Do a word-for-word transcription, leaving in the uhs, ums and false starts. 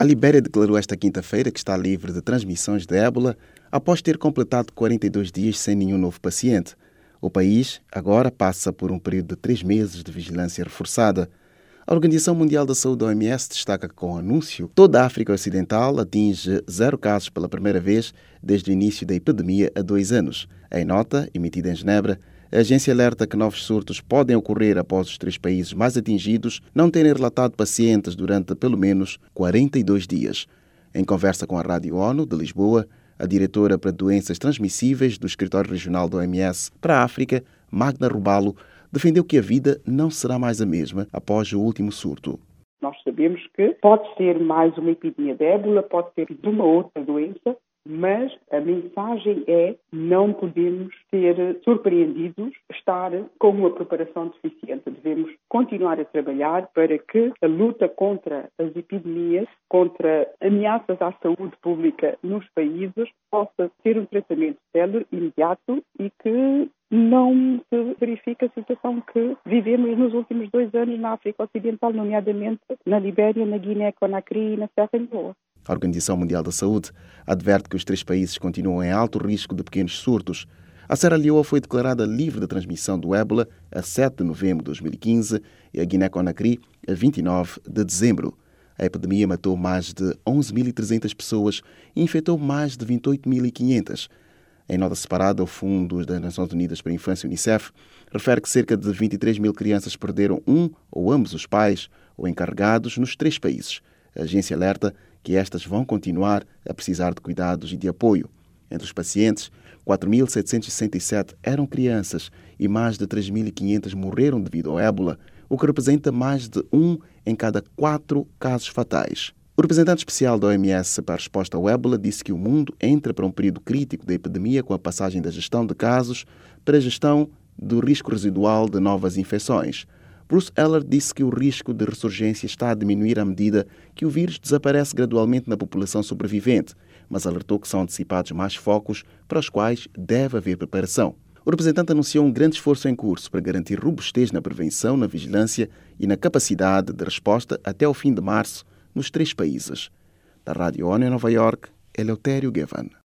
Libéria declarou esta quinta-feira que está livre de transmissões de ébola após ter completado quarenta e dois dias sem nenhum novo paciente. O país agora passa por um período de três meses de vigilância reforçada. A Organização Mundial da Saúde, O M S, destaca que, com o anúncio, toda a África Ocidental atinge zero casos pela primeira vez desde o início da epidemia há dois anos. Em nota, emitida em Genebra, a agência alerta que novos surtos podem ocorrer após os três países mais atingidos não terem relatado pacientes durante pelo menos quarenta e dois dias. Em conversa com a Rádio ONU de Lisboa, a diretora para doenças transmissíveis do Escritório Regional do O M S para a África, Magda Rubalo, defendeu que a vida não será mais a mesma após o último surto. Nós sabemos que pode ser mais uma epidemia de ébola, pode ser de uma outra doença, mas a mensagem é: não podemos ser surpreendidos, estar com uma preparação deficiente. Devemos continuar a trabalhar para que a luta contra as epidemias, contra ameaças à saúde pública nos países, possa ter um tratamento célere, imediato e que não se verifique a situação que vivemos nos últimos dois anos na África Ocidental, nomeadamente na Libéria, na Guiné-Conakry e na Serra Leoa. A Organização Mundial da Saúde adverte que os três países continuam em alto risco de pequenos surtos. A Serra Leoa foi declarada livre de transmissão do ébola a sete de novembro de dois mil e quinze e a Guiné-Conakry a vinte e nove de dezembro. A epidemia matou mais de onze mil e trezentas pessoas e infectou mais de vinte e oito mil e quinhentas. Em nota separada, o Fundo das Nações Unidas para a Infância, Unicef, refere que cerca de vinte e três mil crianças perderam um ou ambos os pais ou encarregados nos três países. A agência alerta que estas vão continuar a precisar de cuidados e de apoio. Entre os pacientes, quatro mil setecentos e sessenta e sete eram crianças e mais de três mil e quinhentas morreram devido ao ébola, o que representa mais de um em cada quatro casos fatais. O representante especial da O M S para a resposta ao ébola disse que o mundo entra para um período crítico da epidemia com a passagem da gestão de casos para a gestão do risco residual de novas infecções. Bruce Eller disse que o risco de ressurgência está a diminuir à medida que o vírus desaparece gradualmente na população sobrevivente, mas alertou que são antecipados mais focos para os quais deve haver preparação. O representante anunciou um grande esforço em curso para garantir robustez na prevenção, na vigilância e na capacidade de resposta até o fim de março nos três países. Da Rádio ONU em Nova Iorque, Eleutério Gavan.